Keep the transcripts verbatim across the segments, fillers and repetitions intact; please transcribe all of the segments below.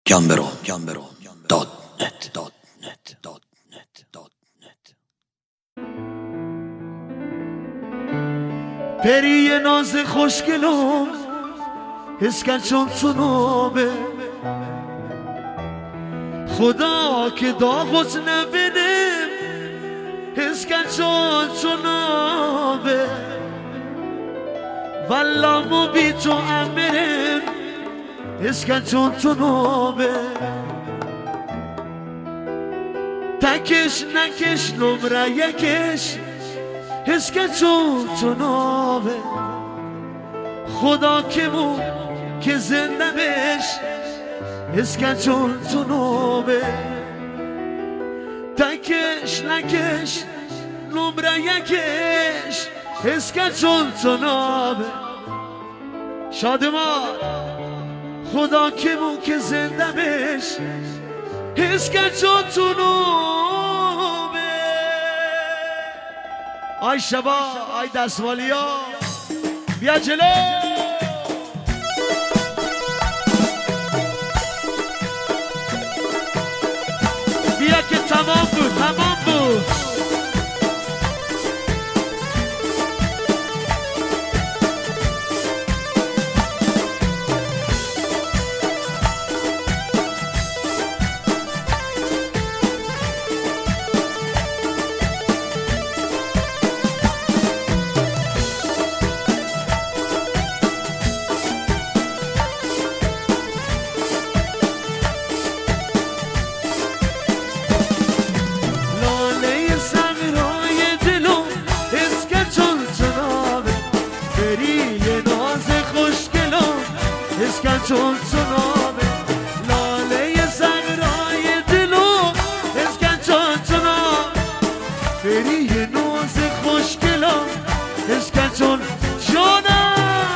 گمبرو گمبرو دات نت دات نت دات نت دات نت. پری ناز خوشگلم حس کن چون تو نامه خدا که داغت نبینم حس کن چون تو نامه والله مو بی تو امرم حس کن چون تو نامه تکش نکش نمره یکش حس کن چون تو نامه خدا که مو که زنده بش حس کن چون تو نامه تکش نکش نمره یکش حس کن چون تو نامه شادمان خدا که مو که زنده بش حس کن چون تو نامه. آی شبا آی دستمالی ها بیا جلو بیا که تمام بود تمام بود. چون تو نامه لاله زهرای دلو حس کن چون تو نامه فری ناز خوشگلا حس کن چون جانم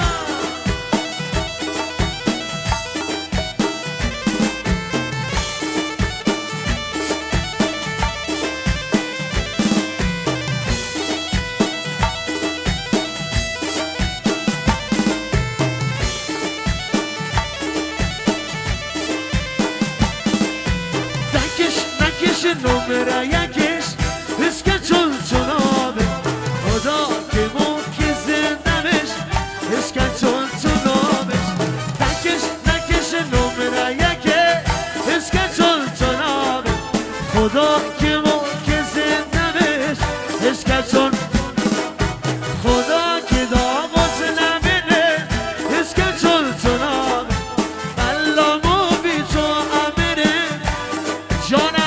نمره یکش حس کن چون تو نامه خدا که مو که زنده بش حس کن چون تو نامش تکش نکش نمره یکش حس کن چون تو نامه خدا که مو که زنده بش حس کن چون خدا که داغت نبینه حس کن چون تو نامه والله مو بی تو امره جانم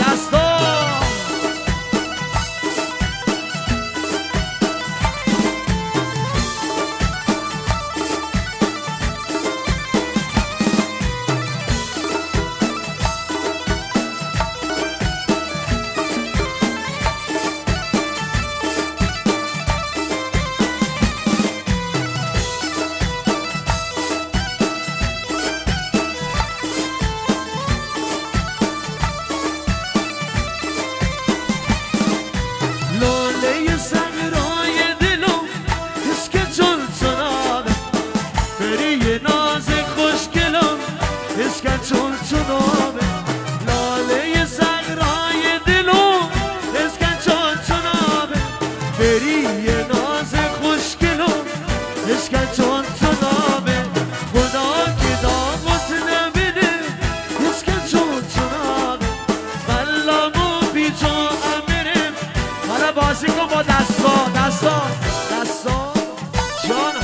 حس کن چون تو نامه لاله زهرای دلو حس کن چون تو نامه بری ناز خوشگلو حس کن چون تو نامه خدا که داغت نبینه حس کن چون تو نامه والله مو بی تو امرم. حالا بازی کن با دستا دستا دستا جانم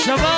شبا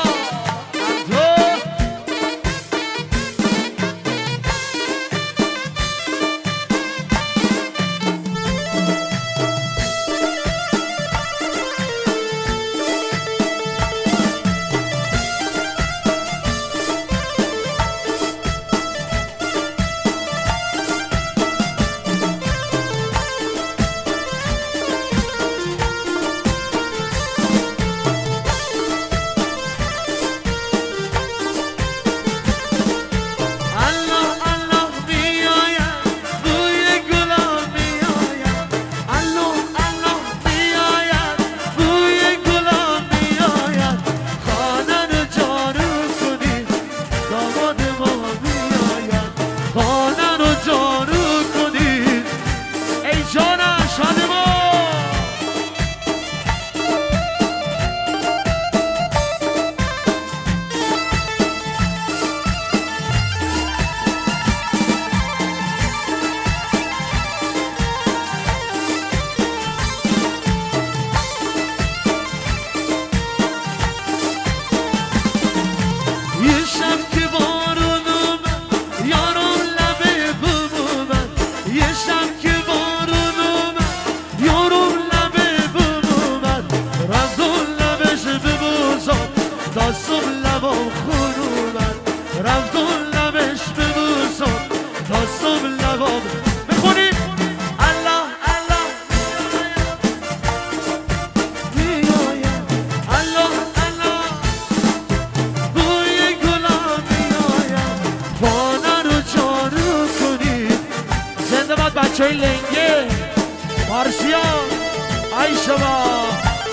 بچه لنگه مارسیان ای شما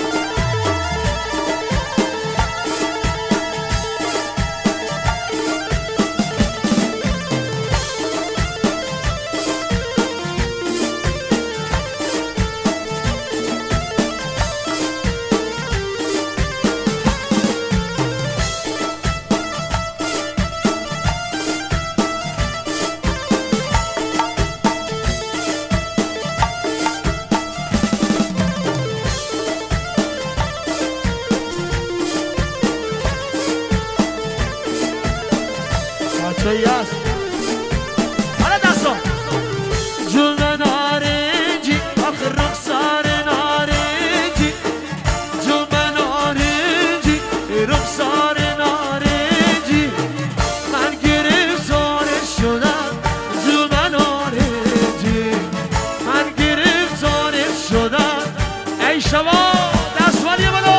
Yes. Hala dasta. Cümle narenci, ah ruhsar narenci. Cümle narenci, ruhsar narenci. Ben giriftar şudan, cümle narenci. Ben giriftar şudan. Ey şabab, dast var ya bana.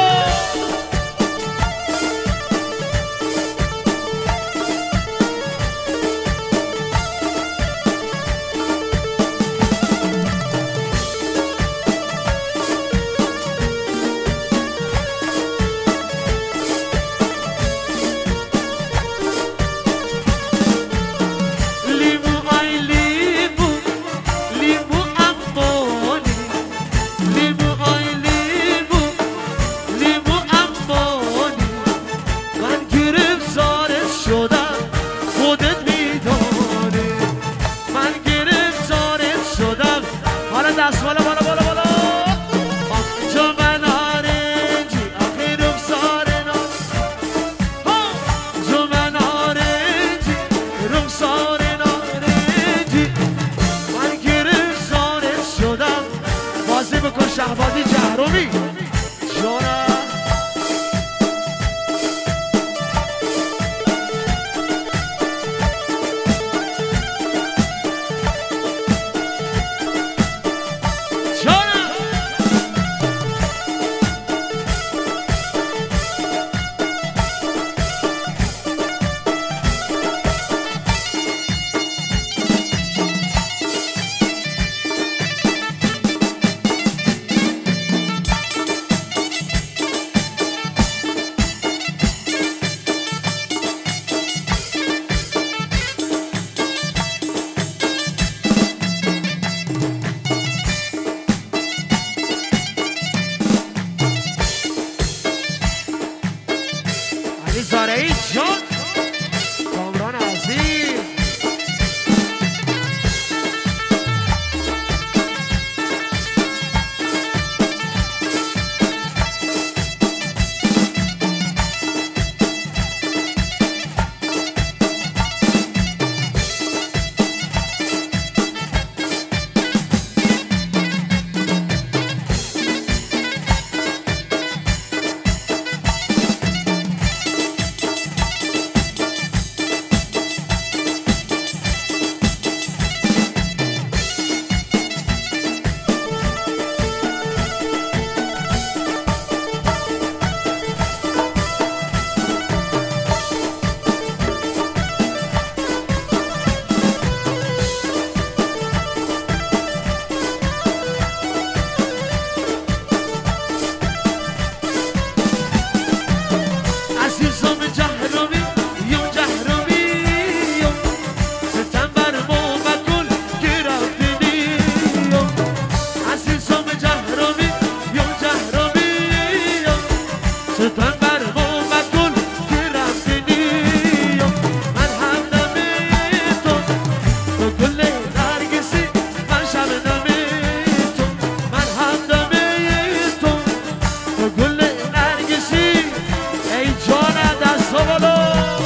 تن برمو مکن که رفتنی من هم دمه تو تو گل نرگسی من شب دمه تو من هم دمه تو تو گل نرگسی ای جان دست بالا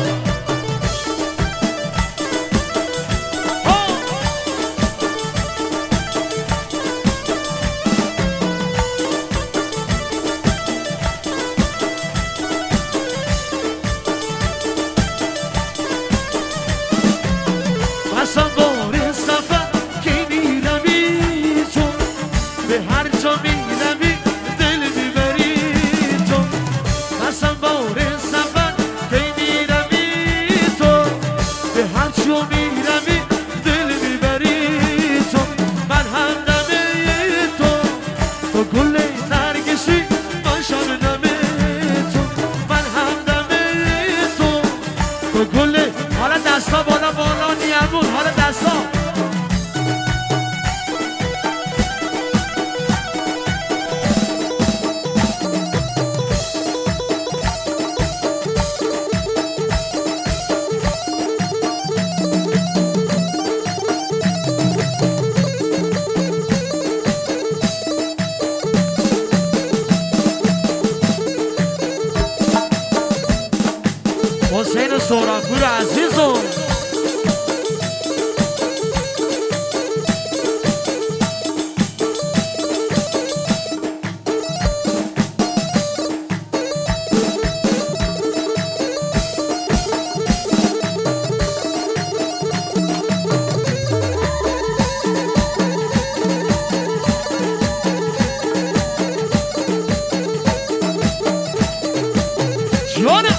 حسین سهرانپور عزیزم جانم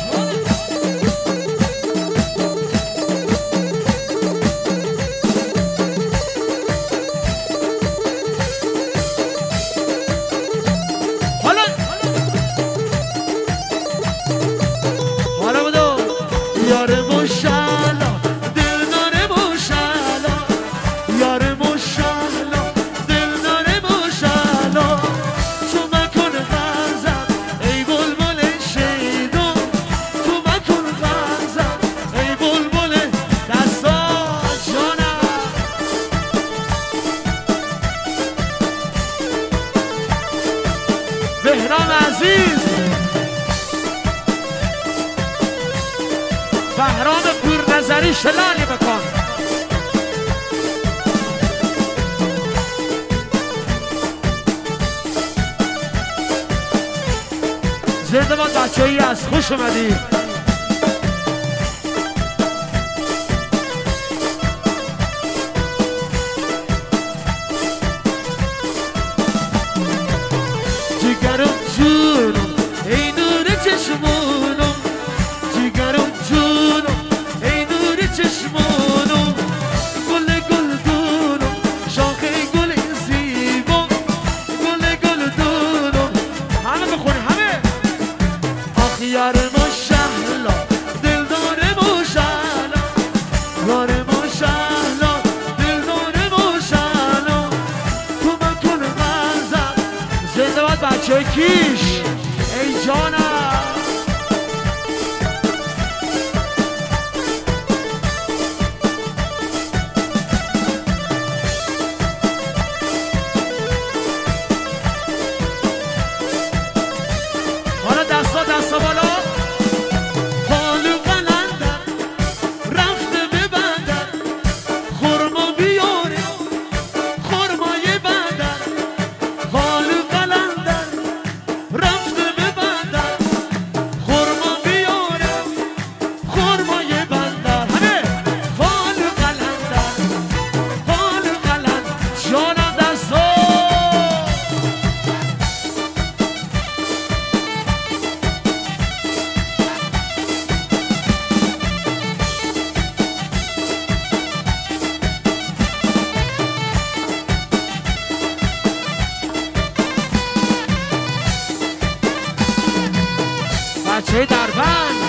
بهرام عزیز بهرام پور نظری شلالی بکن زنده باد بچه‌ای از خوش اومدی جگرم جونم ای نور چشمونم جگرم جونم ای نور چشمونم گل گل دونم شاخه گل زیبا گل گل دونم همه بخونی همه آخ یار ماشالله دلدار ماشالله یار ماشالله دلدار ماشالله تو من کن غزم زنده باد بچه کیش ای جانم حالا دستا دستا بالا حالو قلندر رفته ببندر خورما بیاره خورمای بندر حالو قلندر رفته ببندر خورما بیاره خورمای بندر همه حالو قلندر حالو قلند جانم دستا بچه دربند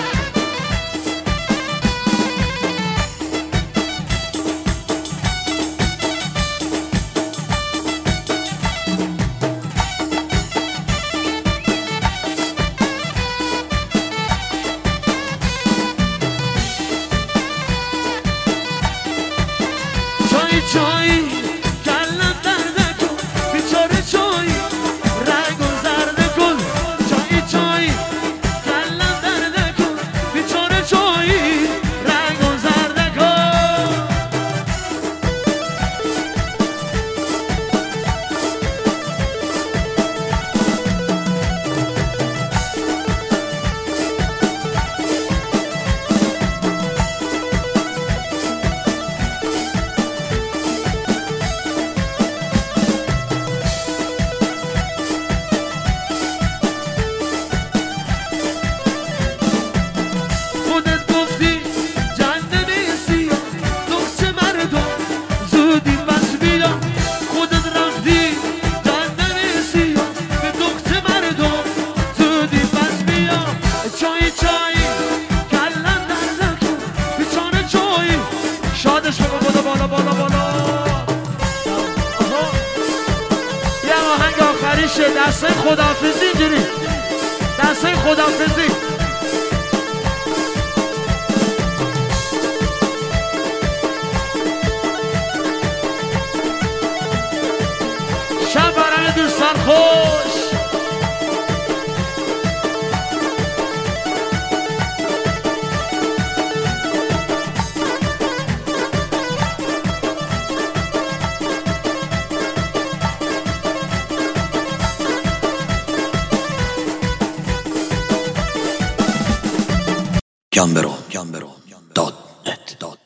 جایی کلم درد کن بیچاره جایی رنگ و زرد کن جایی جایی کلم درد کن بیچاره جایی رنگ و زرد کن شادش بگو بالا بالا بالا بالا یه آهنگ آخریشه دسته خداحافظی اینجوری دسته خداحافظی شب برای دوستان خوش Gambero, Gambero, dot net, dot